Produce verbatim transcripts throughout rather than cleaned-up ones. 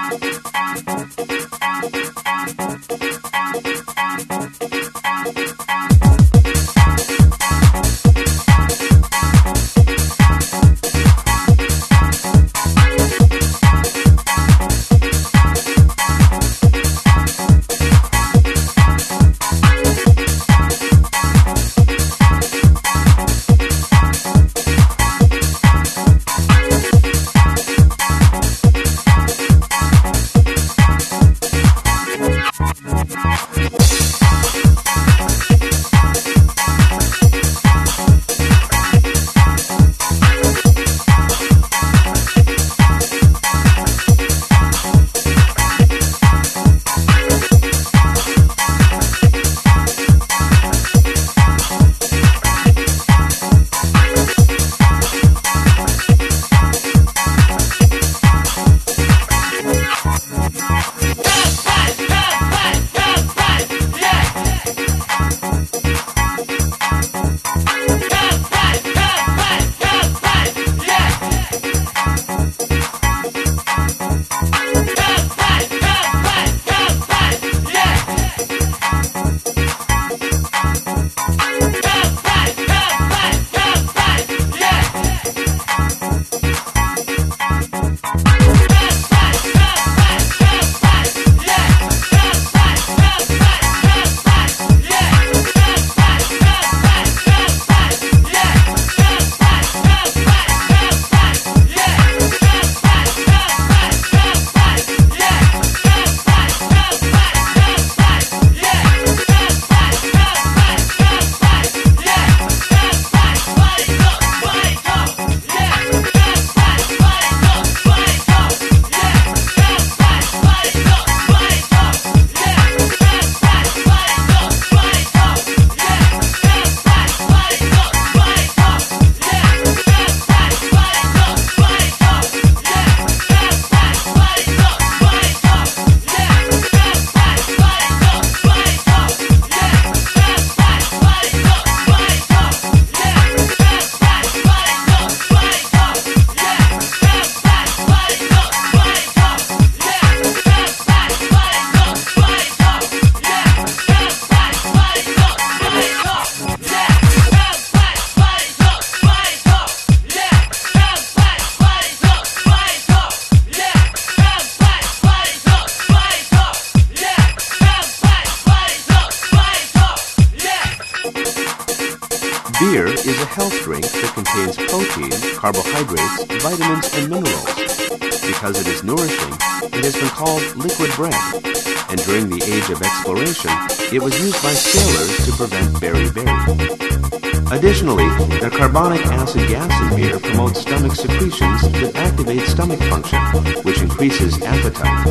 Beer is a health drink that contains protein, carbohydrates, vitamins, and minerals. Because it is nourishing, it has been called liquid bread, and during the age of exploration, it was used by sailors to prevent beriberi. Additionally, the carbonic acid gas in beer promotes stomach secretions that activate stomach function, which increases appetite.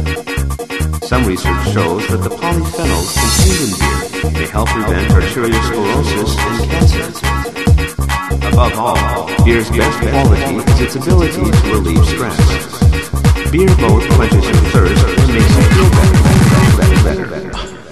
Some research shows that the polyphenols contained in beer may help prevent arteriosclerosis and cancer. Above all, beer's best quality is its ability to relieve stress. Beer both quenches your thirst and makes you feel better, better, better, better.